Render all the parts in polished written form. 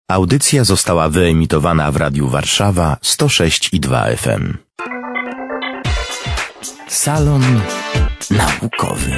Audycja została wyemitowana w Radiu Warszawa 106,2 FM. Salon naukowy.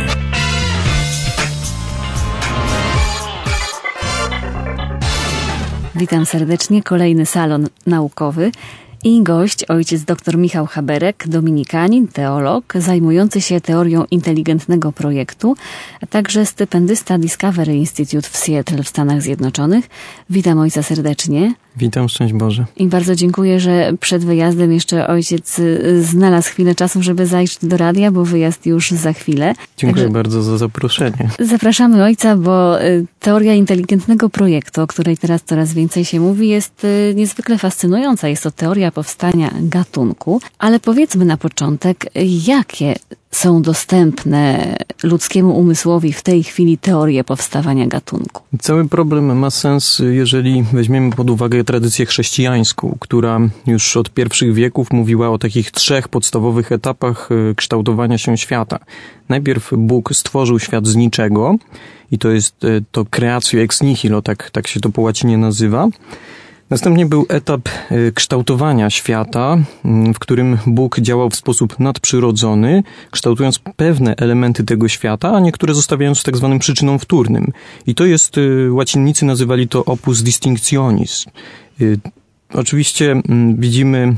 Witam serdecznie. Kolejny salon naukowy i gość ojciec dr Michał Haberek, dominikanin, teolog, zajmujący się teorią inteligentnego projektu, a także stypendysta Discovery Institute w Seattle w Stanach Zjednoczonych. Witam ojca serdecznie. Witam, szczęść Boże. I bardzo dziękuję, że przed wyjazdem jeszcze ojciec znalazł chwilę czasu, żeby zajść do radia, bo wyjazd już za chwilę. Dziękuję bardzo za zaproszenie. Zapraszamy ojca, bo teoria inteligentnego projektu, o której teraz coraz więcej się mówi, jest niezwykle fascynująca. Jest to teoria powstania gatunku, ale powiedzmy na początek, jakie są dostępne ludzkiemu umysłowi w tej chwili teorie powstawania gatunku? Cały problem ma sens, jeżeli weźmiemy pod uwagę tradycję chrześcijańską, która już od pierwszych wieków mówiła o takich 3 podstawowych etapach kształtowania się świata. Najpierw Bóg stworzył świat z niczego i to jest to creatio ex nihilo, tak się to po łacinie nazywa. Następnie był etap kształtowania świata, w którym Bóg działał w sposób nadprzyrodzony, kształtując pewne elementy tego świata, a niektóre zostawiając w tak zwanym przyczynom wtórnym. I to jest, łacinnicy nazywali to opus distinctionis. Oczywiście widzimy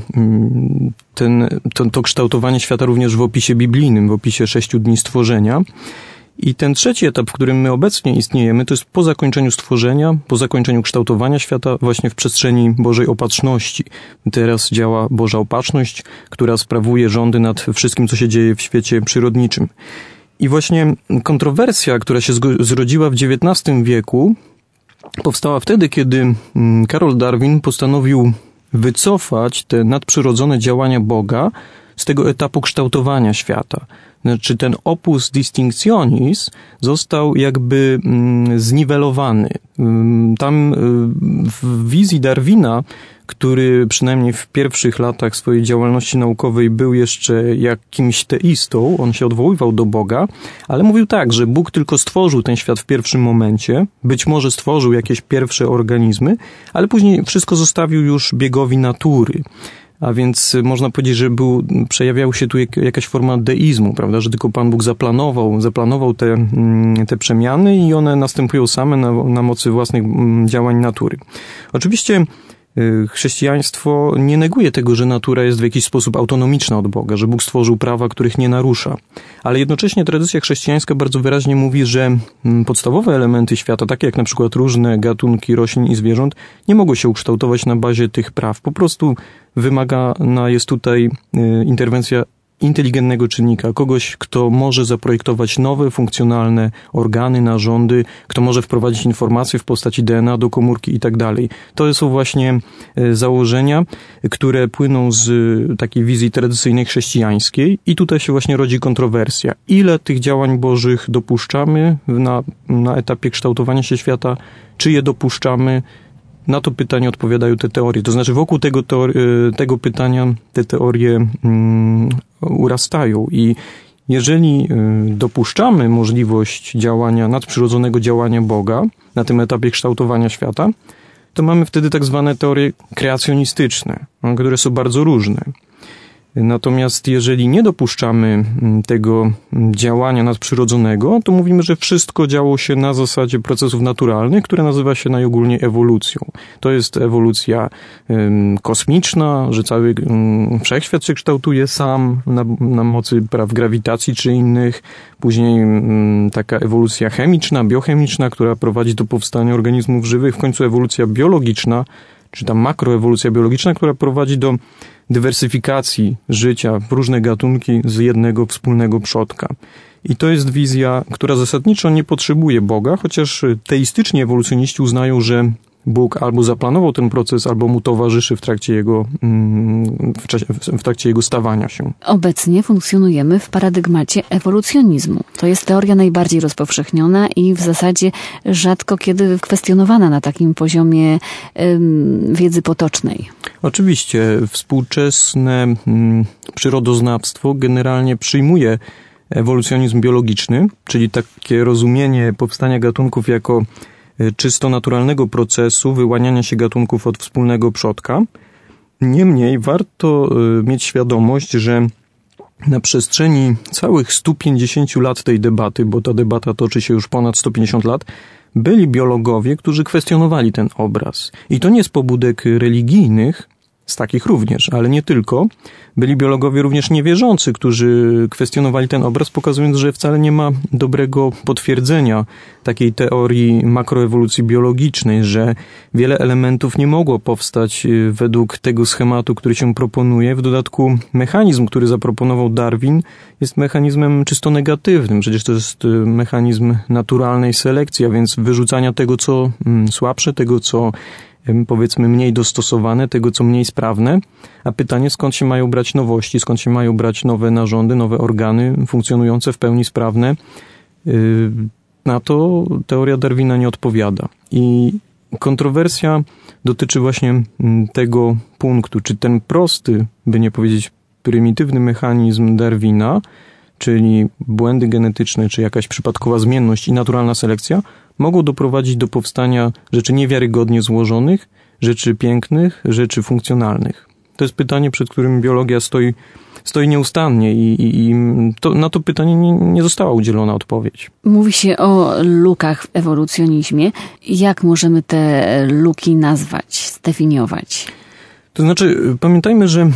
to kształtowanie świata również w opisie biblijnym, w opisie 6 dni stworzenia. I ten trzeci etap, w którym my obecnie istniejemy, to jest po zakończeniu stworzenia, po zakończeniu kształtowania świata właśnie w przestrzeni Bożej Opatrzności. Teraz działa Boża Opatrzność, która sprawuje rządy nad wszystkim, co się dzieje w świecie przyrodniczym. I właśnie kontrowersja, która się zrodziła w XIX wieku, powstała wtedy, kiedy Karol Darwin postanowił wycofać te nadprzyrodzone działania Boga z tego etapu kształtowania świata. Znaczy ten opus distinctionis został jakby zniwelowany. Tam w wizji Darwina, który przynajmniej w pierwszych latach swojej działalności naukowej był jeszcze jakimś teistą, on się odwoływał do Boga, ale mówił tak, że Bóg tylko stworzył ten świat w pierwszym momencie, być może stworzył jakieś pierwsze organizmy, ale później wszystko zostawił już biegowi natury. A więc można powiedzieć, że przejawiała się tu jakaś forma deizmu, prawda, że tylko Pan Bóg zaplanował te przemiany i one następują same na mocy własnych działań natury. Oczywiście chrześcijaństwo nie neguje tego, że natura jest w jakiś sposób autonomiczna od Boga, że Bóg stworzył prawa, których nie narusza. Ale jednocześnie tradycja chrześcijańska bardzo wyraźnie mówi, że podstawowe elementy świata, takie jak na przykład różne gatunki roślin i zwierząt, nie mogą się ukształtować na bazie tych praw. Po prostu wymagana jest tutaj interwencja inteligentnego czynnika, kogoś, kto może zaprojektować nowe, funkcjonalne organy, narządy, kto może wprowadzić informacje w postaci DNA do komórki i tak dalej. To są właśnie założenia, które płyną z takiej wizji tradycyjnej chrześcijańskiej i tutaj się właśnie rodzi kontrowersja. Ile tych działań bożych dopuszczamy na etapie kształtowania się świata, czy je dopuszczamy? Na to pytanie odpowiadają te teorie. To znaczy wokół tego pytania te teorie urastają i jeżeli dopuszczamy możliwość nadprzyrodzonego działania Boga na tym etapie kształtowania świata, to mamy wtedy tak zwane teorie kreacjonistyczne, które są bardzo różne. Natomiast jeżeli nie dopuszczamy tego działania nadprzyrodzonego, to mówimy, że wszystko działo się na zasadzie procesów naturalnych, które nazywa się najogólniej ewolucją. To jest ewolucja kosmiczna, że cały wszechświat się kształtuje sam na mocy praw grawitacji czy innych. Później taka ewolucja chemiczna, biochemiczna, która prowadzi do powstania organizmów żywych. W końcu ewolucja biologiczna, czy tam makroewolucja biologiczna, która prowadzi do dywersyfikacji życia w różne gatunki z jednego wspólnego przodka. I to jest wizja, która zasadniczo nie potrzebuje Boga, chociaż teistyczni ewolucjoniści uznają, że Bóg albo zaplanował ten proces, albo mu towarzyszy w trakcie jego stawania się. Obecnie funkcjonujemy w paradygmacie ewolucjonizmu. To jest teoria najbardziej rozpowszechniona i w zasadzie rzadko kiedy kwestionowana na takim poziomie wiedzy potocznej. Oczywiście współczesne przyrodoznawstwo generalnie przyjmuje ewolucjonizm biologiczny, czyli takie rozumienie powstania gatunków jako czysto naturalnego procesu wyłaniania się gatunków od wspólnego przodka. Niemniej warto mieć świadomość, że na przestrzeni całych 150 lat tej debaty, bo ta debata toczy się już ponad 150 lat, byli biologowie, którzy kwestionowali ten obraz. I to nie z pobudek religijnych, z takich również, ale nie tylko. Byli biologowie również niewierzący, którzy kwestionowali ten obraz, pokazując, że wcale nie ma dobrego potwierdzenia takiej teorii makroewolucji biologicznej, że wiele elementów nie mogło powstać według tego schematu, który się proponuje. W dodatku mechanizm, który zaproponował Darwin, jest mechanizmem czysto negatywnym. Przecież to jest mechanizm naturalnej selekcji, a więc wyrzucania tego, co słabsze, tego, co powiedzmy mniej dostosowane, tego co mniej sprawne, a pytanie skąd się mają brać nowości, skąd się mają brać nowe narządy, nowe organy funkcjonujące w pełni sprawne, na to teoria Darwina nie odpowiada. I kontrowersja dotyczy właśnie tego punktu, czy ten prosty, by nie powiedzieć prymitywny mechanizm Darwina, czyli błędy genetyczne, czy jakaś przypadkowa zmienność i naturalna selekcja, mogą doprowadzić do powstania rzeczy niewiarygodnie złożonych, rzeczy pięknych, rzeczy funkcjonalnych. To jest pytanie, przed którym biologia stoi nieustannie i na to pytanie nie została udzielona odpowiedź. Mówi się o lukach w ewolucjonizmie. Jak możemy te luki nazwać, zdefiniować? To znaczy, pamiętajmy, że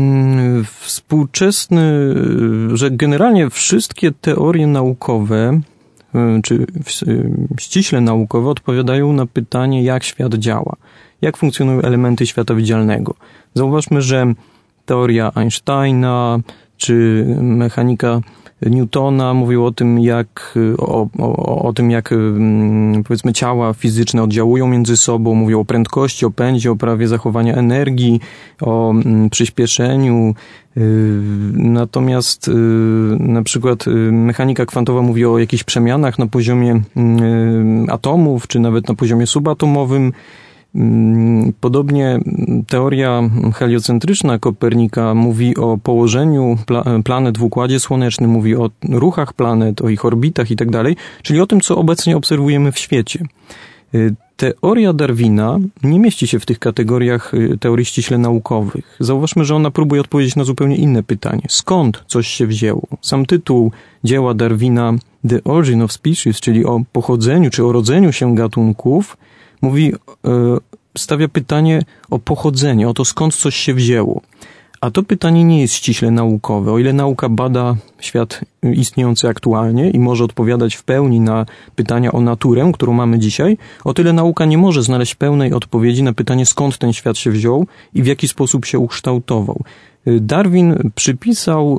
że generalnie wszystkie teorie naukowe, czy ściśle naukowe, odpowiadają na pytanie, jak świat działa, jak funkcjonują elementy świata widzialnego. Zauważmy, że teoria Einsteina, czy mechanika Newtona mówił o tym, jak powiedzmy ciała fizyczne oddziałują między sobą, mówią o prędkości, o pędzie, o prawie zachowania energii, o przyspieszeniu. Natomiast na przykład mechanika kwantowa mówi o jakichś przemianach na poziomie atomów, czy nawet na poziomie subatomowym. Podobnie teoria heliocentryczna Kopernika mówi o położeniu planet w Układzie Słonecznym, mówi o ruchach planet, o ich orbitach i tak dalej, czyli o tym, co obecnie obserwujemy w świecie. Teoria Darwina nie mieści się w tych kategoriach teorii ściśle naukowych. Zauważmy, że ona próbuje odpowiedzieć na zupełnie inne pytanie. Skąd coś się wzięło? Sam tytuł dzieła Darwina The Origin of Species, czyli o pochodzeniu czy o rodzeniu się gatunków, stawia pytanie o pochodzenie, o to skąd coś się wzięło. A to pytanie nie jest ściśle naukowe. O ile nauka bada świat istniejący aktualnie i może odpowiadać w pełni na pytania o naturę, którą mamy dzisiaj, o tyle nauka nie może znaleźć pełnej odpowiedzi na pytanie, skąd ten świat się wziął i w jaki sposób się ukształtował. Darwin przypisał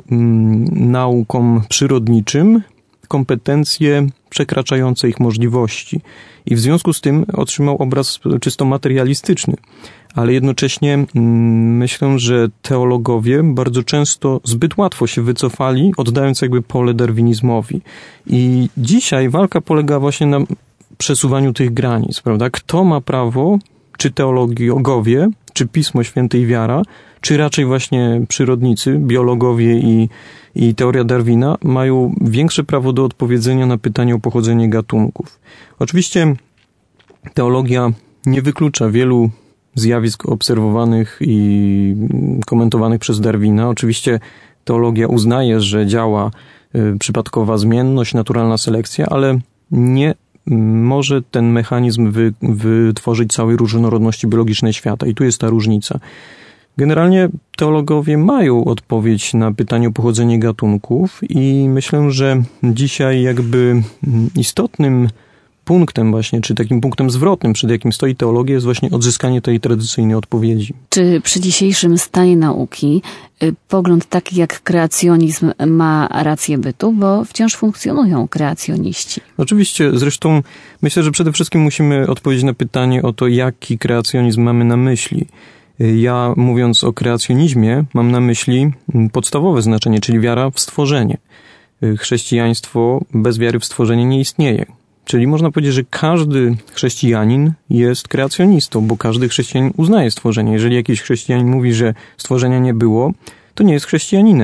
naukom przyrodniczym kompetencje przekraczające ich możliwości i w związku z tym otrzymał obraz czysto materialistyczny. Ale jednocześnie myślę, że teologowie bardzo często zbyt łatwo się wycofali, oddając jakby pole darwinizmowi. I dzisiaj walka polega właśnie na przesuwaniu tych granic, prawda? Kto ma prawo, czy teologowie, czy Pismo Święte i wiara, czy raczej właśnie przyrodnicy, biologowie i teoria Darwina mają większe prawo do odpowiedzenia na pytanie o pochodzenie gatunków. Oczywiście teologia nie wyklucza wielu zjawisk obserwowanych i komentowanych przez Darwina. Oczywiście teologia uznaje, że działa przypadkowa zmienność, naturalna selekcja, ale nie może ten mechanizm wytworzyć całej różnorodności biologicznej świata. I tu jest ta różnica. Generalnie teologowie mają odpowiedź na pytanie o pochodzenie gatunków i myślę, że dzisiaj jakby istotnym punktem właśnie, czy takim punktem zwrotnym, przed jakim stoi teologia, jest właśnie odzyskanie tej tradycyjnej odpowiedzi. Czy przy dzisiejszym stanie nauki pogląd taki jak kreacjonizm ma rację bytu, bo wciąż funkcjonują kreacjoniści? Oczywiście, zresztą myślę, że przede wszystkim musimy odpowiedzieć na pytanie o to, jaki kreacjonizm mamy na myśli. Ja, mówiąc o kreacjonizmie, mam na myśli podstawowe znaczenie, czyli wiara w stworzenie. Chrześcijaństwo bez wiary w stworzenie nie istnieje. Czyli można powiedzieć, że każdy chrześcijanin jest kreacjonistą, bo każdy chrześcijanin uznaje stworzenie. Jeżeli jakiś chrześcijanin mówi, że stworzenia nie było, to nie jest chrześcijaninem.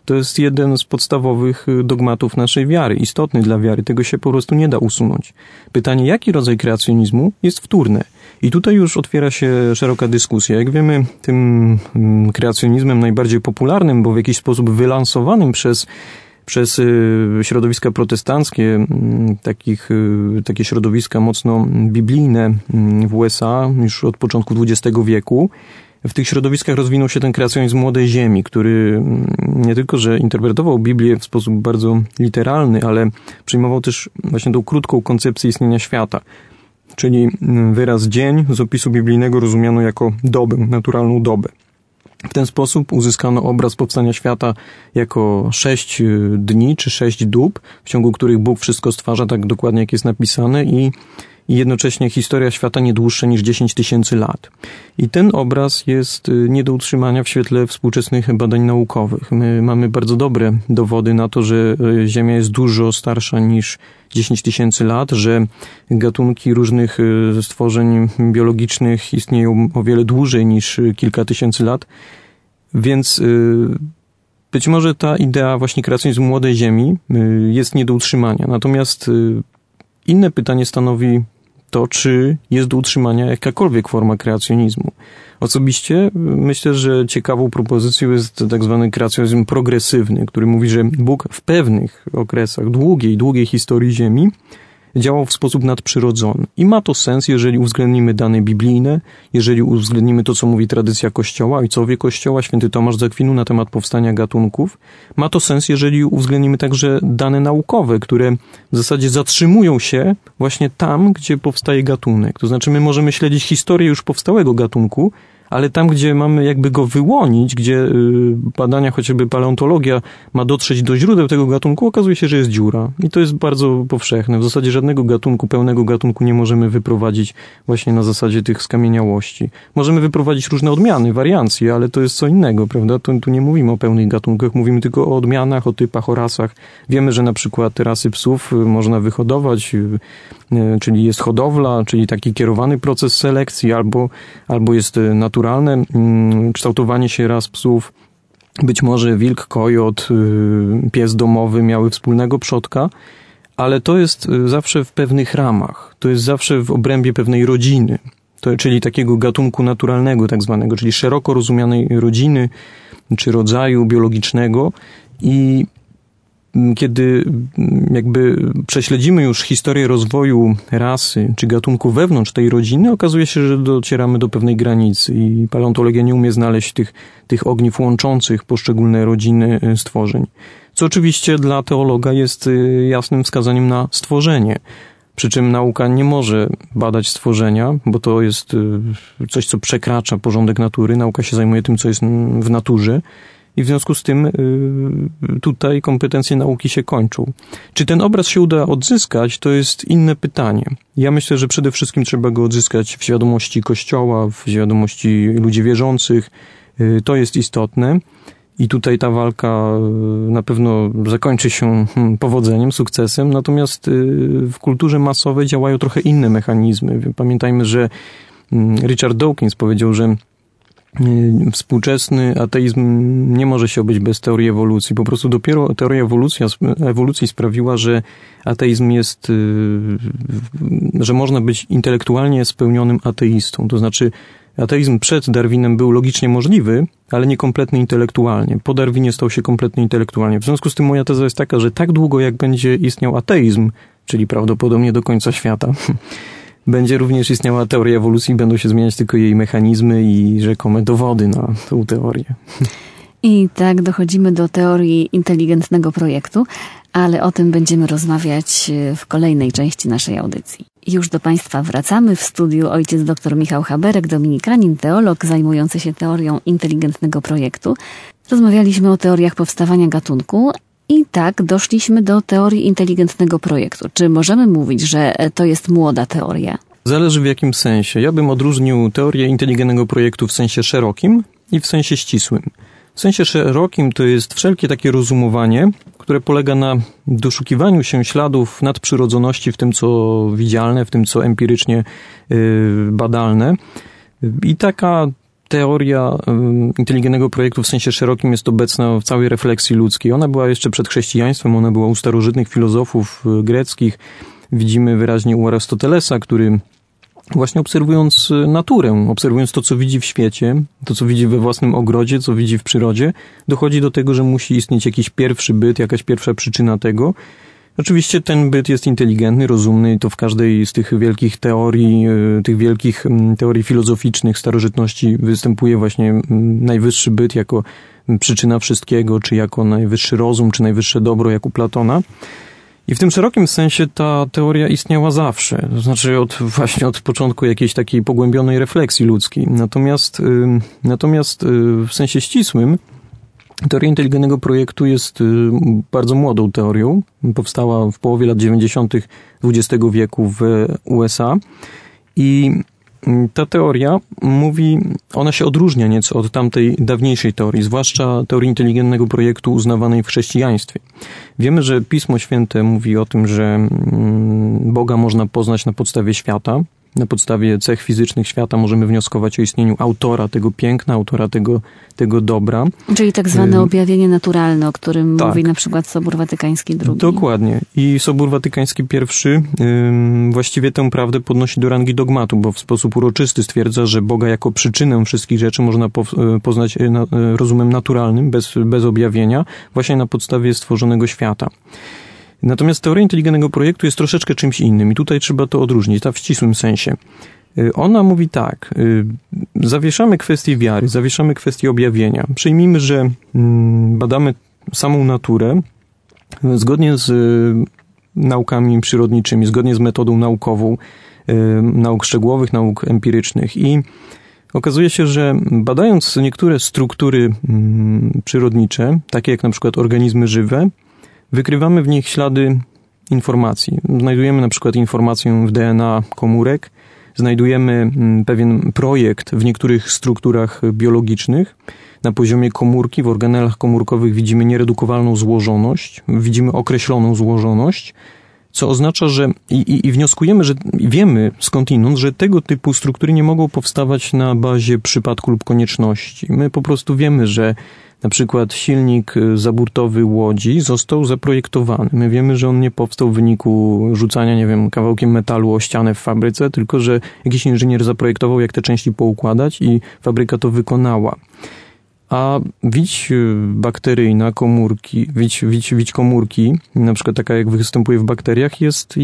To jest jeden z podstawowych dogmatów naszej wiary, istotny dla wiary. Tego się po prostu nie da usunąć. Pytanie, jaki rodzaj kreacjonizmu, jest wtórne. I tutaj już otwiera się szeroka dyskusja. Jak wiemy, tym kreacjonizmem najbardziej popularnym, bo w jakiś sposób wylansowanym przez środowiska protestanckie, takie środowiska mocno biblijne w USA już od początku XX wieku. W tych środowiskach rozwinął się ten kreacjonizm Młodej Ziemi, który nie tylko, że interpretował Biblię w sposób bardzo literalny, ale przyjmował też właśnie tą krótką koncepcję istnienia świata. Czyli wyraz dzień z opisu biblijnego rozumiano jako dobę, naturalną dobę. W ten sposób uzyskano obraz powstania świata jako 6 dni czy 6 dób, w ciągu których Bóg wszystko stwarza tak dokładnie, jak jest napisane i jednocześnie historia świata nie dłuższa niż 10 000 lat. I ten obraz jest nie do utrzymania w świetle współczesnych badań naukowych. My mamy bardzo dobre dowody na to, że Ziemia jest dużo starsza niż 10 000 lat, że gatunki różnych stworzeń biologicznych istnieją o wiele dłużej niż kilka tysięcy lat. Więc być może ta idea właśnie kreacjonizmu Młodej Ziemi jest nie do utrzymania. Natomiast inne pytanie stanowi to, czy jest do utrzymania jakakolwiek forma kreacjonizmu. Osobiście myślę, że ciekawą propozycją jest tak zwany kreacjonizm progresywny, który mówi, że Bóg w pewnych okresach długiej historii Ziemi działał w sposób nadprzyrodzony. I ma to sens, jeżeli uwzględnimy dane biblijne, jeżeli uwzględnimy to, co mówi tradycja Kościoła, ojcowie Kościoła, święty Tomasz z Akwinu na temat powstania gatunków. Ma to sens, jeżeli uwzględnimy także dane naukowe, które w zasadzie zatrzymują się właśnie tam, gdzie powstaje gatunek. To znaczy my możemy śledzić historię już powstałego gatunku, ale tam, gdzie mamy jakby go wyłonić, gdzie badania, chociażby paleontologia ma dotrzeć do źródeł tego gatunku, okazuje się, że jest dziura. I to jest bardzo powszechne. W zasadzie żadnego gatunku, pełnego gatunku nie możemy wyprowadzić właśnie na zasadzie tych skamieniałości. Możemy wyprowadzić różne odmiany, wariancje, ale to jest co innego, prawda? Tu nie mówimy o pełnych gatunkach, mówimy tylko o odmianach, o typach, o rasach. Wiemy, że na przykład te rasy psów można wyhodować, czyli jest hodowla, czyli taki kierowany proces selekcji, albo jest naturalne kształtowanie się ras psów. Być może wilk, kojot, pies domowy miały wspólnego przodka, ale to jest zawsze w pewnych ramach. To jest zawsze w obrębie pewnej rodziny, czyli takiego gatunku naturalnego tak zwanego, czyli szeroko rozumianej rodziny czy rodzaju biologicznego. I kiedy jakby prześledzimy już historię rozwoju rasy czy gatunku wewnątrz tej rodziny, okazuje się, że docieramy do pewnej granicy i paleontologia nie umie znaleźć tych ogniw łączących poszczególne rodziny stworzeń. Co oczywiście dla teologa jest jasnym wskazaniem na stworzenie. Przy czym nauka nie może badać stworzenia, bo to jest coś, co przekracza porządek natury. Nauka się zajmuje tym, co jest w naturze. I w związku z tym tutaj kompetencje nauki się kończą. Czy ten obraz się uda odzyskać, to jest inne pytanie. Ja myślę, że przede wszystkim trzeba go odzyskać w świadomości Kościoła, w świadomości ludzi wierzących. To jest istotne. I tutaj ta walka na pewno zakończy się powodzeniem, sukcesem. Natomiast w kulturze masowej działają trochę inne mechanizmy. Pamiętajmy, że Richard Dawkins powiedział, że współczesny ateizm nie może się obejść bez teorii ewolucji. Po prostu dopiero teoria ewolucji sprawiła, że ateizm jest, że można być intelektualnie spełnionym ateistą. To znaczy ateizm przed Darwinem był logicznie możliwy, ale niekompletny intelektualnie. Po Darwinie stał się kompletnie intelektualnie. W związku z tym moja teza jest taka, że tak długo jak będzie istniał ateizm, czyli prawdopodobnie do końca świata, będzie również istniała teoria ewolucji, będą się zmieniać tylko jej mechanizmy i rzekome dowody na tę teorię. I tak dochodzimy do teorii inteligentnego projektu, ale o tym będziemy rozmawiać w kolejnej części naszej audycji. Już do Państwa wracamy. W studiu ojciec dr Michał Haberek, dominikanin, teolog zajmujący się teorią inteligentnego projektu. Rozmawialiśmy o teoriach powstawania gatunku i tak doszliśmy do teorii inteligentnego projektu. Czy możemy mówić, że to jest młoda teoria? Zależy w jakim sensie. Ja bym odróżnił teorię inteligentnego projektu w sensie szerokim i w sensie ścisłym. W sensie szerokim to jest wszelkie takie rozumowanie, które polega na doszukiwaniu się śladów nadprzyrodzoności w tym, co widzialne, w tym, co empirycznie badalne. I teoria inteligentnego projektu w sensie szerokim jest obecna w całej refleksji ludzkiej. Ona była jeszcze przed chrześcijaństwem, ona była u starożytnych filozofów greckich. Widzimy wyraźnie u Arystotelesa, który właśnie obserwując naturę, obserwując to, co widzi w świecie, to, co widzi we własnym ogrodzie, co widzi w przyrodzie, dochodzi do tego, że musi istnieć jakiś pierwszy byt, jakaś pierwsza przyczyna tego. Oczywiście ten byt jest inteligentny, rozumny i to w każdej z tych wielkich teorii filozoficznych starożytności występuje właśnie najwyższy byt jako przyczyna wszystkiego, czy jako najwyższy rozum, czy najwyższe dobro, jak u Platona. I w tym szerokim sensie ta teoria istniała zawsze, to znaczy właśnie od początku jakiejś takiej pogłębionej refleksji ludzkiej. Natomiast w sensie ścisłym teoria inteligentnego projektu jest bardzo młodą teorią. Powstała w połowie lat 90. XX wieku w USA i ta teoria ona się odróżnia nieco od tamtej dawniejszej teorii, zwłaszcza teorii inteligentnego projektu uznawanej w chrześcijaństwie. Wiemy, że Pismo Święte mówi o tym, że Boga można poznać na podstawie świata. Na podstawie cech fizycznych świata możemy wnioskować o istnieniu autora tego piękna, autora tego dobra. Czyli tak zwane objawienie naturalne, o którym mówi na przykład Sobór Watykański II. Dokładnie. I Sobór Watykański I właściwie tę prawdę podnosi do rangi dogmatu, bo w sposób uroczysty stwierdza, że Boga jako przyczynę wszystkich rzeczy można poznać rozumem naturalnym, bez objawienia, właśnie na podstawie stworzonego świata. Natomiast teoria inteligentnego projektu jest troszeczkę czymś innym i tutaj trzeba to odróżnić, w ścisłym sensie. Ona mówi tak, zawieszamy kwestię wiary, zawieszamy kwestię objawienia. Przyjmijmy, że badamy samą naturę zgodnie z naukami przyrodniczymi, zgodnie z metodą naukową, nauk szczegółowych, nauk empirycznych i okazuje się, że badając niektóre struktury przyrodnicze, takie jak na przykład organizmy żywe, wykrywamy w nich ślady informacji. Znajdujemy na przykład informację w DNA komórek, znajdujemy pewien projekt w niektórych strukturach biologicznych. Na poziomie komórki, w organelach komórkowych widzimy nieredukowalną złożoność, widzimy określoną złożoność, co oznacza, że i wnioskujemy, że wiemy skądinąd, że tego typu struktury nie mogą powstawać na bazie przypadku lub konieczności. My po prostu wiemy, że na przykład silnik zaburtowy łodzi został zaprojektowany. My wiemy, że on nie powstał w wyniku rzucania, kawałkiem metalu o ścianę w fabryce, tylko że jakiś inżynier zaprojektował, jak te części poukładać i fabryka to wykonała. A widź bakteryjna widź komórki, na przykład taka jak występuje w bakteriach,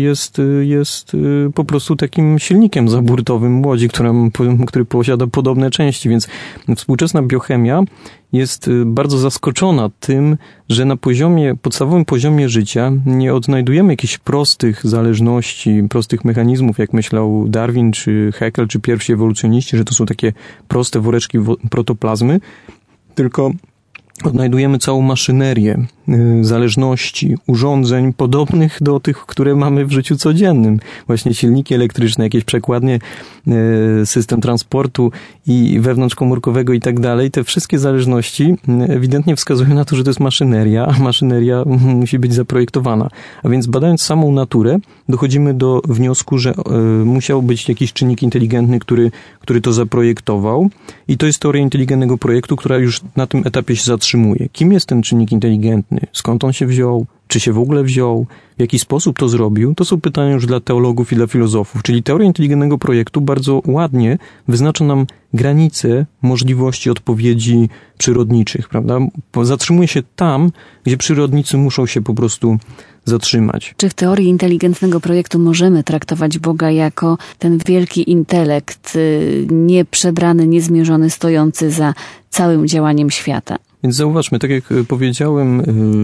jest po prostu takim silnikiem zaburtowym łodzi, który posiada podobne części, więc współczesna biochemia jest bardzo zaskoczona tym, że na podstawowym poziomie życia nie odnajdujemy jakichś prostych zależności, prostych mechanizmów, jak myślał Darwin, czy Haeckel, czy pierwsi ewolucjoniści, że to są takie proste woreczki protoplazmy, tylko odnajdujemy całą maszynerię zależności, urządzeń podobnych do tych, które mamy w życiu codziennym. Właśnie silniki elektryczne, jakieś przekładnie, system transportu i wewnątrzkomórkowego i tak dalej. Te wszystkie zależności ewidentnie wskazują na to, że to jest maszyneria, a maszyneria musi być zaprojektowana. A więc badając samą naturę, dochodzimy do wniosku, że musiał być jakiś czynnik inteligentny, który to zaprojektował. I to jest teoria inteligentnego projektu, która już na tym etapie się zatrzymuje. Kim jest ten czynnik inteligentny? Skąd on się wziął? Czy się w ogóle wziął? W jaki sposób to zrobił? To są pytania już dla teologów i dla filozofów. Czyli teoria inteligentnego projektu bardzo ładnie wyznacza nam granice możliwości odpowiedzi przyrodniczych, prawda? Zatrzymuje się tam, gdzie przyrodnicy muszą się po prostu zatrzymać. Czy w teorii inteligentnego projektu możemy traktować Boga jako ten wielki intelekt, nieprzebrany, niezmierzony, stojący za całym działaniem świata? Więc zauważmy, tak jak powiedziałem,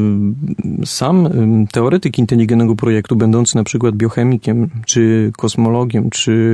sam teoretyk inteligentnego projektu, będący na przykład biochemikiem, czy kosmologiem,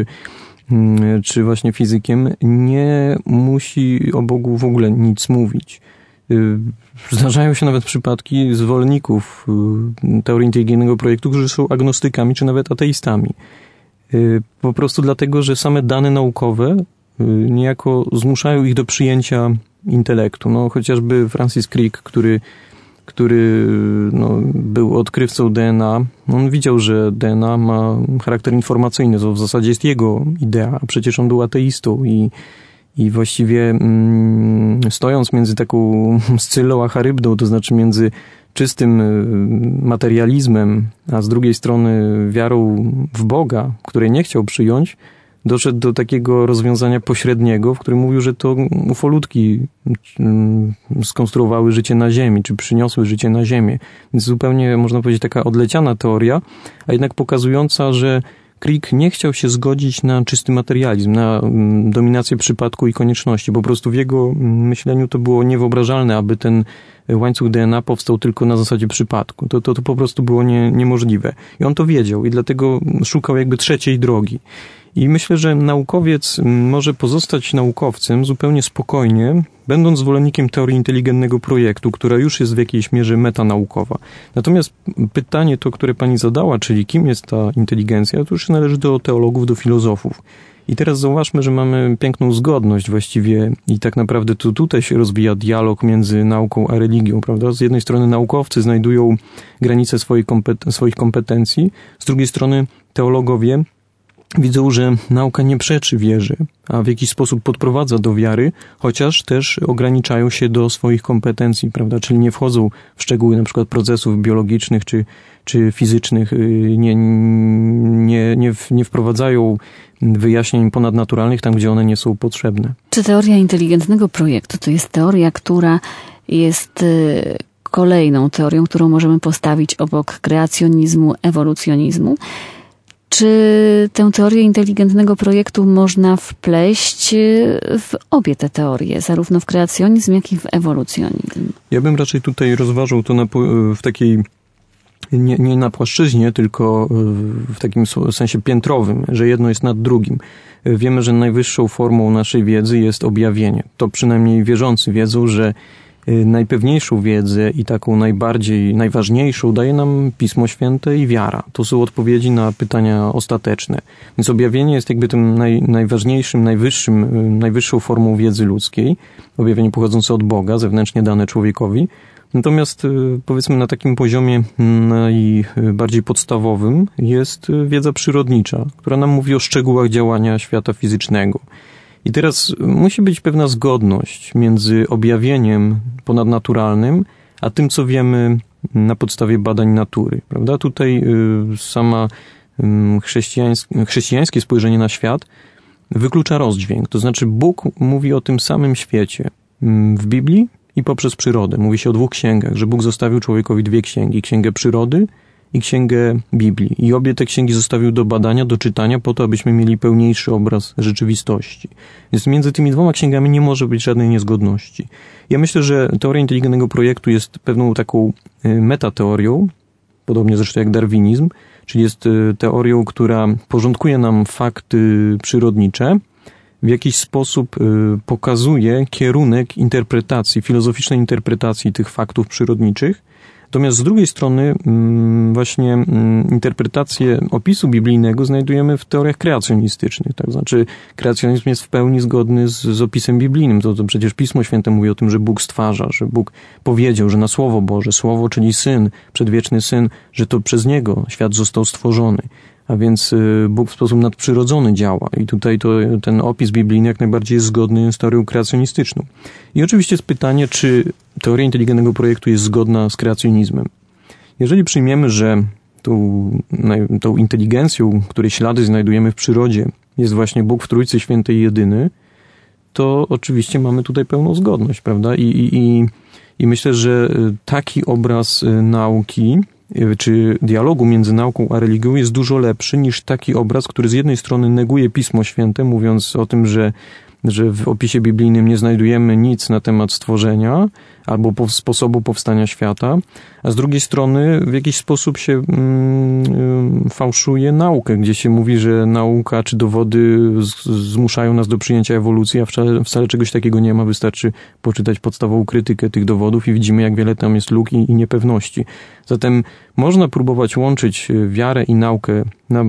czy właśnie fizykiem, nie musi o Bogu w ogóle nic mówić. Zdarzają się nawet przypadki zwolenników teorii inteligentnego projektu, którzy są agnostykami, czy nawet ateistami. Po prostu dlatego, że same dane naukowe niejako zmuszają ich do przyjęcia intelektu. No, chociażby Francis Crick, który był odkrywcą DNA, on widział, że DNA ma charakter informacyjny, to w zasadzie jest jego idea, a przecież on był ateistą i I właściwie stojąc między taką Scylą a Charybdą, to znaczy między czystym materializmem, a z drugiej strony wiarą w Boga, której nie chciał przyjąć, doszedł do takiego rozwiązania pośredniego, w którym mówił, że to ufolutki skonstruowały życie na Ziemi, czy przyniosły życie na Ziemię. Więc zupełnie, można powiedzieć, taka odleciana teoria, a jednak pokazująca, że Crick nie chciał się zgodzić na czysty materializm, na dominację przypadku i konieczności. Po prostu w jego myśleniu to było niewyobrażalne, aby ten łańcuch DNA powstał tylko na zasadzie przypadku. To po prostu było niemożliwe. I on to wiedział i dlatego szukał jakby trzeciej drogi. I myślę, że naukowiec może pozostać naukowcem zupełnie spokojnie, będąc zwolennikiem teorii inteligentnego projektu, która już jest w jakiejś mierze metanaukowa. Natomiast pytanie to, które pani zadała, czyli kim jest ta inteligencja, to już należy do teologów, do filozofów. I teraz zauważmy, że mamy piękną zgodność właściwie i tak naprawdę to tutaj się rozwija dialog między nauką a religią, prawda? Z jednej strony naukowcy znajdują granice swoich kompetencji, z drugiej strony teologowie widzą, że nauka nie przeczy wierze, a w jakiś sposób podprowadza do wiary, chociaż też ograniczają się do swoich kompetencji, prawda? Czyli nie wchodzą w szczegóły na przykład procesów biologicznych czy fizycznych, nie wprowadzają wyjaśnień ponadnaturalnych tam, gdzie one nie są potrzebne. Czy teoria inteligentnego projektu to jest teoria, która jest kolejną teorią, którą możemy postawić obok kreacjonizmu, ewolucjonizmu? Czy tę teorię inteligentnego projektu można wpleść w obie te teorie, zarówno w kreacjonizm, jak i w ewolucjonizm? Ja bym raczej tutaj rozważał to w takiej, nie na płaszczyźnie, tylko w takim sensie piętrowym, że jedno jest nad drugim. Wiemy, że najwyższą formą naszej wiedzy jest objawienie. To przynajmniej wierzący wiedzą, że najpewniejszą wiedzę i taką najważniejszą daje nam Pismo Święte i wiara. To są odpowiedzi na pytania ostateczne. Więc objawienie jest jakby tym najważniejszym, najwyższą formą wiedzy ludzkiej. Objawienie pochodzące od Boga, zewnętrznie dane człowiekowi. Natomiast powiedzmy na takim poziomie najbardziej podstawowym jest wiedza przyrodnicza, która nam mówi o szczegółach działania świata fizycznego. I teraz musi być pewna zgodność między objawieniem ponadnaturalnym, a tym, co wiemy na podstawie badań natury, prawda? Tutaj sama chrześcijańskie spojrzenie na świat wyklucza rozdźwięk. To znaczy Bóg mówi o tym samym świecie w Biblii i poprzez przyrodę. Mówi się o dwóch księgach, że Bóg zostawił człowiekowi dwie księgi. Księgę przyrody i księgę Biblii. I obie te księgi zostawił do badania, do czytania po to, abyśmy mieli pełniejszy obraz rzeczywistości. Więc między tymi dwoma księgami nie może być żadnej niezgodności. Ja myślę, że teoria inteligentnego projektu jest pewną taką metateorią, podobnie zresztą jak darwinizm, czyli jest teorią, która porządkuje nam fakty przyrodnicze, w jakiś sposób pokazuje kierunek interpretacji, filozoficznej interpretacji tych faktów przyrodniczych. Natomiast z drugiej strony właśnie interpretację opisu biblijnego znajdujemy w teoriach kreacjonistycznych. Tak? Znaczy kreacjonizm jest w pełni zgodny z opisem biblijnym. To przecież Pismo Święte mówi o tym, że Bóg stwarza, że Bóg powiedział, że na Słowo Boże, Słowo, czyli Syn, przedwieczny Syn, że to przez Niego świat został stworzony. A więc Bóg w sposób nadprzyrodzony działa. I tutaj ten opis biblijny jak najbardziej jest zgodny z teorią kreacjonistyczną. I oczywiście jest pytanie, czy teoria inteligentnego projektu jest zgodna z kreacjonizmem. Jeżeli przyjmiemy, że tą inteligencją, której ślady znajdujemy w przyrodzie, jest właśnie Bóg w Trójcy Świętej i Jedyny, to oczywiście mamy tutaj pełną zgodność, prawda? I myślę, że taki obraz nauki czy dialogu między nauką a religią jest dużo lepszy niż taki obraz, który z jednej strony neguje Pismo Święte, mówiąc o tym, że w opisie biblijnym nie znajdujemy nic na temat stworzenia albo sposobu powstania świata, a z drugiej strony w jakiś sposób się fałszuje naukę, gdzie się mówi, że nauka czy dowody zmuszają nas do przyjęcia ewolucji, a wcale czegoś takiego nie ma. Wystarczy poczytać podstawową krytykę tych dowodów i widzimy, jak wiele tam jest luk i niepewności. Zatem można próbować łączyć wiarę i naukę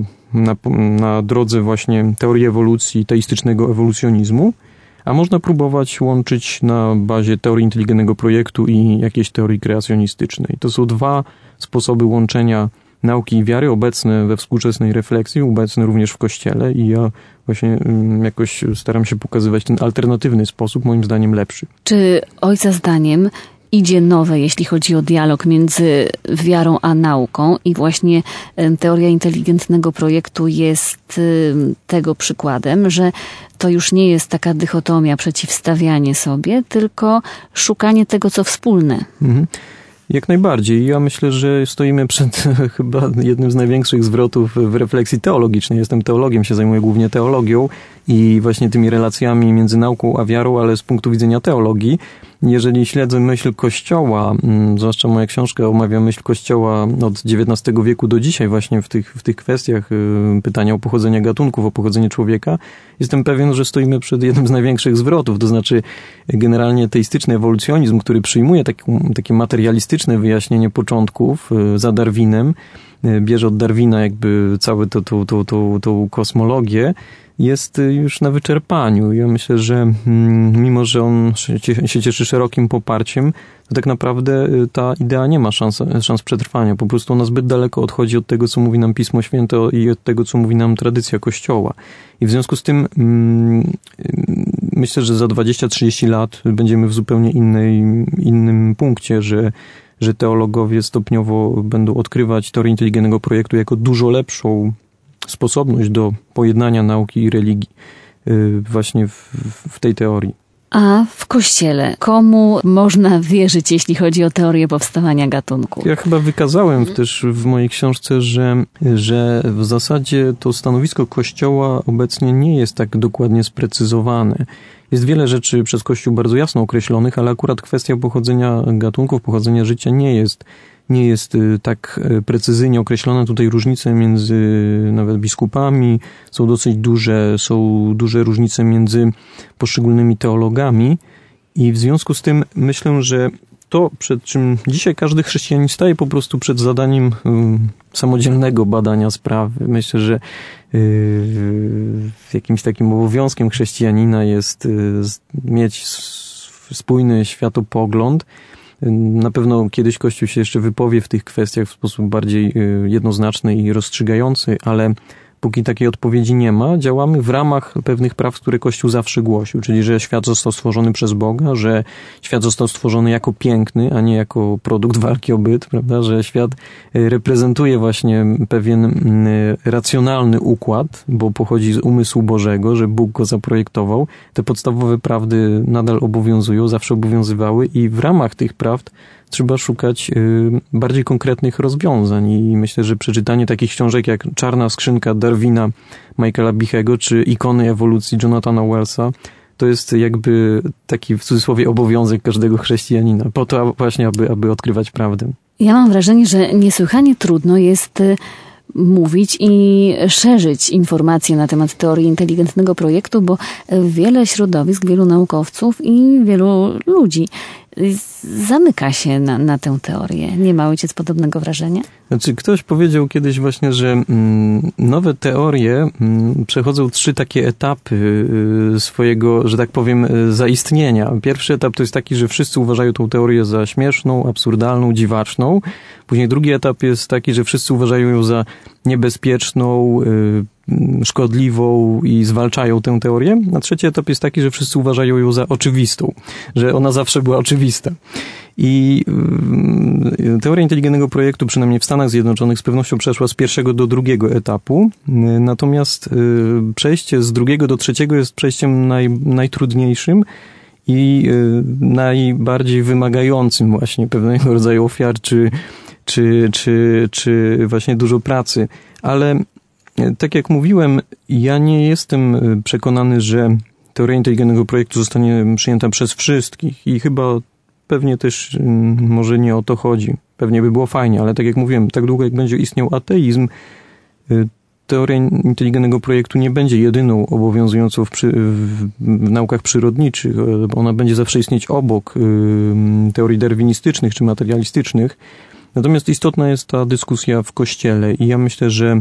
na drodze właśnie teorii ewolucji, teistycznego ewolucjonizmu, a można próbować łączyć na bazie teorii inteligentnego projektu i jakiejś teorii kreacjonistycznej. To są dwa sposoby łączenia nauki i wiary, obecne we współczesnej refleksji, obecne również w Kościele i ja właśnie jakoś staram się pokazywać ten alternatywny sposób, moim zdaniem lepszy. Czy ojca zdaniem idzie nowe, jeśli chodzi o dialog między wiarą a nauką i właśnie teoria inteligentnego projektu jest tego przykładem, że to już nie jest taka dychotomia, przeciwstawianie sobie, tylko szukanie tego, co wspólne. Jak najbardziej. Ja myślę, że stoimy przed chyba jednym z największych zwrotów w refleksji teologicznej. Jestem teologiem, się zajmuję głównie teologią i właśnie tymi relacjami między nauką a wiarą, ale z punktu widzenia teologii. Jeżeli śledzę myśl Kościoła, zwłaszcza moja książka omawia myśl Kościoła od XIX wieku do dzisiaj właśnie w tych kwestiach pytania o pochodzenie gatunków, o pochodzenie człowieka, jestem pewien, że stoimy przed jednym z największych zwrotów, to znaczy generalnie teistyczny ewolucjonizm, który przyjmuje takie materialistyczne wyjaśnienie początków za Darwinem, bierze od Darwina jakby całą tą kosmologię, jest już na wyczerpaniu. Ja myślę, że mimo, że on się cieszy szerokim poparciem, to tak naprawdę ta idea nie ma szans przetrwania. Po prostu ona zbyt daleko odchodzi od tego, co mówi nam Pismo Święte i od tego, co mówi nam tradycja Kościoła. I w związku z tym myślę, że za 20-30 lat będziemy w zupełnie innym punkcie, że teologowie stopniowo będą odkrywać teorię inteligentnego projektu jako dużo lepszą sposobność do pojednania nauki i religii właśnie w tej teorii. A w Kościele komu można wierzyć, jeśli chodzi o teorię powstawania gatunku? Ja chyba wykazałem też w mojej książce, że w zasadzie to stanowisko Kościoła obecnie nie jest tak dokładnie sprecyzowane. Jest wiele rzeczy przez Kościół bardzo jasno określonych, ale akurat kwestia pochodzenia gatunków, pochodzenia życia nie jest tak precyzyjnie określona. Tutaj różnice między nawet biskupami są dosyć duże, są duże różnice między poszczególnymi teologami i w związku z tym myślę, że to, przed czym dzisiaj każdy chrześcijanin staje po prostu przed zadaniem samodzielnego badania sprawy. Myślę, że jakimś takim obowiązkiem chrześcijanina jest mieć spójny światopogląd. Na pewno kiedyś Kościół się jeszcze wypowie w tych kwestiach w sposób bardziej jednoznaczny i rozstrzygający, ale póki takiej odpowiedzi nie ma, działamy w ramach pewnych praw, które Kościół zawsze głosił, czyli że świat został stworzony przez Boga, że świat został stworzony jako piękny, a nie jako produkt walki o byt, prawda? Że świat reprezentuje właśnie pewien racjonalny układ, bo pochodzi z umysłu Bożego, że Bóg go zaprojektował. Te podstawowe prawdy nadal obowiązują, zawsze obowiązywały i w ramach tych prawd trzeba szukać bardziej konkretnych rozwiązań i myślę, że przeczytanie takich książek jak Czarna skrzynka Darwina, Michaela Bichego czy Ikony ewolucji Jonathana Wellsa to jest jakby taki w cudzysłowie obowiązek każdego chrześcijanina po to właśnie, aby odkrywać prawdę. Ja mam wrażenie, że niesłychanie trudno jest mówić i szerzyć informacje na temat teorii inteligentnego projektu, bo wiele środowisk, wielu naukowców i wielu ludzi zamyka się na tę teorię. Nie ma ojciec podobnego wrażenia? Znaczy, ktoś powiedział kiedyś właśnie, że nowe teorie przechodzą 3 takie etapy swojego, że tak powiem, zaistnienia. Pierwszy etap to jest taki, że wszyscy uważają tą teorię za śmieszną, absurdalną, dziwaczną. Później drugi etap jest taki, że wszyscy uważają ją za niebezpieczną, szkodliwą i zwalczają tę teorię. A trzeci etap jest taki, że wszyscy uważają ją za oczywistą, że ona zawsze była oczywista. I teoria inteligentnego projektu, przynajmniej w Stanach Zjednoczonych, z pewnością przeszła z pierwszego do drugiego etapu. Natomiast przejście z drugiego do trzeciego jest przejściem najtrudniejszym i najbardziej wymagającym właśnie pewnego rodzaju ofiar, czy właśnie dużo pracy. Ale tak jak mówiłem, ja nie jestem przekonany, że teoria inteligentnego projektu zostanie przyjęta przez wszystkich i chyba pewnie też może nie o to chodzi. Pewnie by było fajnie, ale tak jak mówiłem, tak długo jak będzie istniał ateizm, teoria inteligentnego projektu nie będzie jedyną obowiązującą w naukach przyrodniczych. Ona będzie zawsze istnieć obok teorii darwinistycznych czy materialistycznych. Natomiast istotna jest ta dyskusja w Kościele i ja myślę, że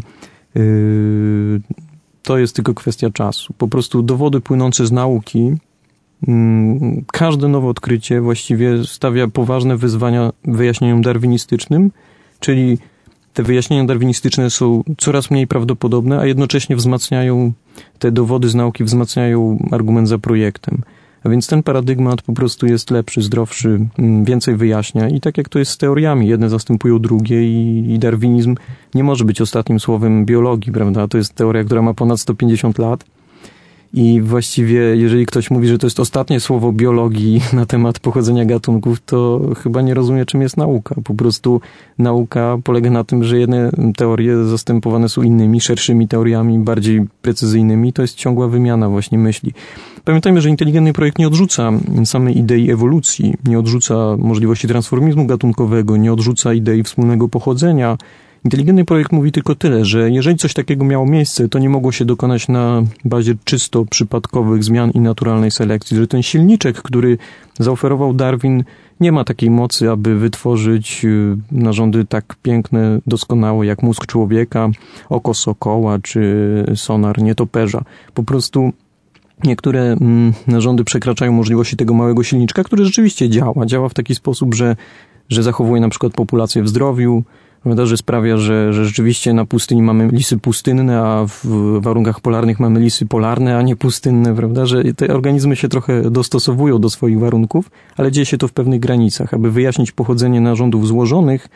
to jest tylko kwestia czasu. Po prostu dowody płynące z nauki, każde nowe odkrycie właściwie stawia poważne wyzwania wyjaśnieniom darwinistycznym, czyli te wyjaśnienia darwinistyczne są coraz mniej prawdopodobne, a jednocześnie wzmacniają te dowody z nauki, wzmacniają argument za projektem. A więc ten paradygmat po prostu jest lepszy, zdrowszy, więcej wyjaśnia i tak jak to jest z teoriami, jedne zastępują drugie i darwinizm nie może być ostatnim słowem biologii, prawda? To jest teoria, która ma ponad 150 lat i właściwie jeżeli ktoś mówi, że to jest ostatnie słowo biologii na temat pochodzenia gatunków, to chyba nie rozumie, czym jest nauka. Po prostu nauka polega na tym, że jedne teorie zastępowane są innymi, szerszymi teoriami, bardziej precyzyjnymi. To jest ciągła wymiana właśnie myśli. Pamiętajmy, że inteligentny projekt nie odrzuca samej idei ewolucji, nie odrzuca możliwości transformizmu gatunkowego, nie odrzuca idei wspólnego pochodzenia. Inteligentny projekt mówi tylko tyle, że jeżeli coś takiego miało miejsce, to nie mogło się dokonać na bazie czysto przypadkowych zmian i naturalnej selekcji, że ten silniczek, który zaoferował Darwin, nie ma takiej mocy, aby wytworzyć narządy tak piękne, doskonałe jak mózg człowieka, oko sokoła czy sonar nietoperza. Po prostu niektóre narządy przekraczają możliwości tego małego silniczka, który rzeczywiście działa. Działa w taki sposób, że zachowuje na przykład populację w zdrowiu, prawda, że sprawia, że rzeczywiście na pustyni mamy lisy pustynne, a w warunkach polarnych mamy lisy polarne, a nie pustynne, prawda, że te organizmy się trochę dostosowują do swoich warunków, ale dzieje się to w pewnych granicach. Aby wyjaśnić pochodzenie narządów złożonych,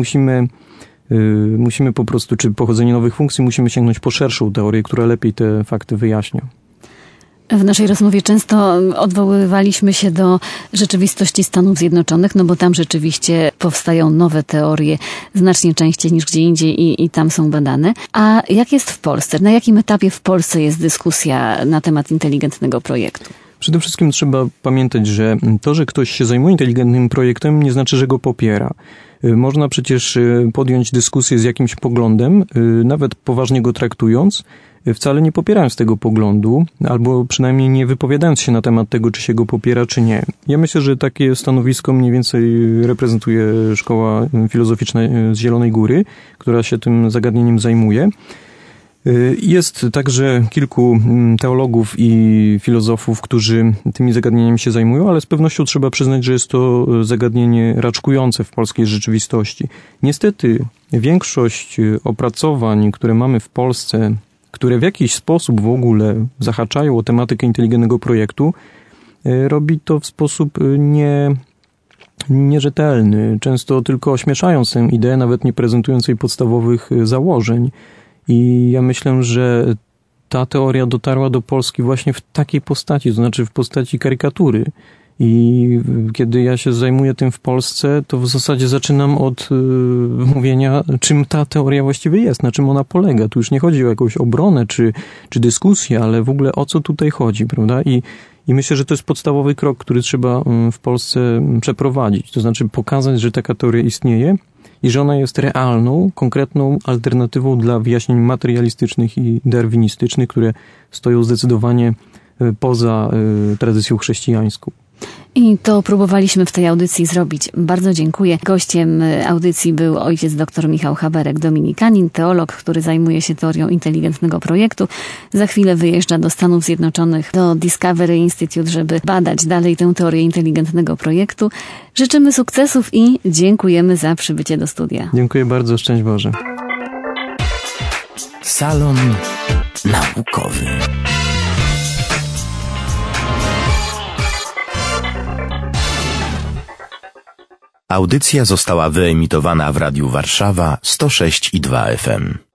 musimy po prostu, czy pochodzenie nowych funkcji, musimy sięgnąć po szerszą teorię, która lepiej te fakty wyjaśnia. W naszej rozmowie często odwoływaliśmy się do rzeczywistości Stanów Zjednoczonych, no bo tam rzeczywiście powstają nowe teorie znacznie częściej niż gdzie indziej i tam są badane. A jak jest w Polsce? Na jakim etapie w Polsce jest dyskusja na temat inteligentnego projektu? Przede wszystkim trzeba pamiętać, że to, że ktoś się zajmuje inteligentnym projektem, nie znaczy, że go popiera. Można przecież podjąć dyskusję z jakimś poglądem, nawet poważnie go traktując, wcale nie popierając tego poglądu, albo przynajmniej nie wypowiadając się na temat tego, czy się go popiera, czy nie. Ja myślę, że takie stanowisko mniej więcej reprezentuje Szkoła Filozoficzna z Zielonej Góry, która się tym zagadnieniem zajmuje. Jest także kilku teologów i filozofów, którzy tymi zagadnieniami się zajmują, ale z pewnością trzeba przyznać, że jest to zagadnienie raczkujące w polskiej rzeczywistości. Niestety większość opracowań, które mamy w Polsce, które w jakiś sposób w ogóle zahaczają o tematykę inteligentnego projektu, robi to w sposób nierzetelny, często tylko ośmieszając tę ideę, nawet nie prezentując jej podstawowych założeń. I ja myślę, że ta teoria dotarła do Polski właśnie w takiej postaci, to znaczy w postaci karykatury. I kiedy ja się zajmuję tym w Polsce, to w zasadzie zaczynam od mówienia, czym ta teoria właściwie jest, na czym ona polega. Tu już nie chodzi o jakąś obronę czy dyskusję, ale w ogóle o co tutaj chodzi, prawda? I myślę, że to jest podstawowy krok, który trzeba w Polsce przeprowadzić. To znaczy pokazać, że taka teoria istnieje i że ona jest realną, konkretną alternatywą dla wyjaśnień materialistycznych i darwinistycznych, które stoją zdecydowanie poza tradycją chrześcijańską. I to próbowaliśmy w tej audycji zrobić. Bardzo dziękuję. Gościem audycji był ojciec dr Michał Haberek, dominikanin, teolog, który zajmuje się teorią inteligentnego projektu. Za chwilę wyjeżdża do Stanów Zjednoczonych, do Discovery Institute, żeby badać dalej tę teorię inteligentnego projektu. Życzymy sukcesów i dziękujemy za przybycie do studia. Dziękuję bardzo, szczęść Boże. Salon naukowy. Audycja została wyemitowana w Radiu Warszawa 106,2 FM.